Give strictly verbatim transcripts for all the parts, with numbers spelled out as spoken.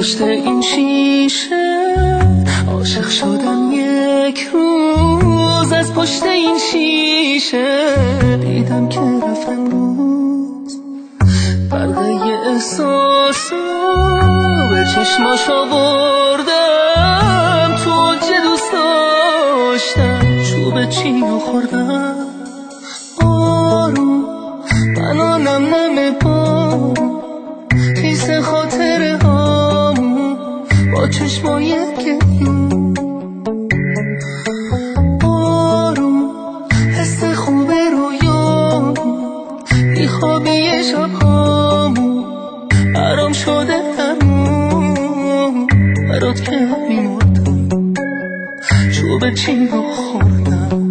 پشت این شیشه عاشق شدم یک روز. از پشت این شیشه دیدم که رفتم روز. برقه احساسو به چشماش آوردم، تو چه دوست داشتم چوب چینو خوردم. آروم بنانم نم پام خیس خاطره هامون با چشمای گریون. آروم حس خوب رویامون بیخوابی شب هامون برام شده تموم. برات که میمردم چوب چینو خوردم.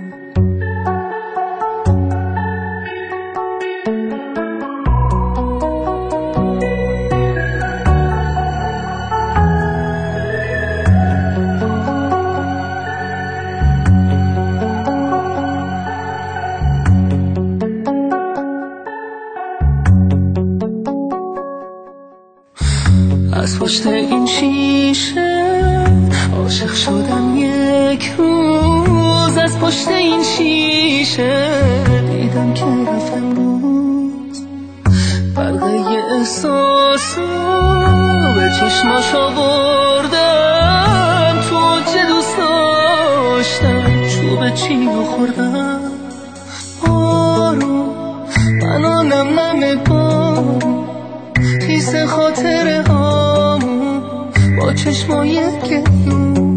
از پشت این شیشه عاشق شدم یک روز. از پشت این شیشه دیدم که رفتم روز. برقه احساسو به چشماش آوردم، تو چه دوست داشتم چوب چینو خوردم. آروم بنانم نم پام خیس خاطره هامون با چشمای گریون.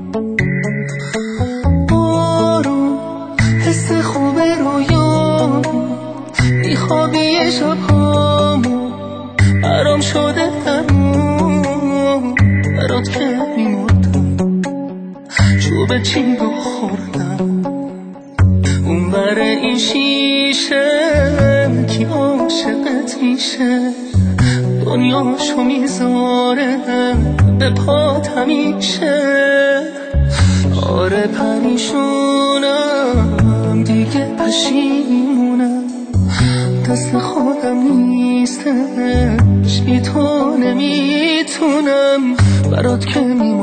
آروم حس خوب رویامون بیخوابی شب هامون برام شده تموم. برات که میمردم چوب چینو خوردم. اون بر این شیشه کی عاشقت میشه، دنیاشو میذاره به پات همیشه. آره پریشونم دیگه پشیمونم، دست خودم نیستش بی تو نمیتونم. برات که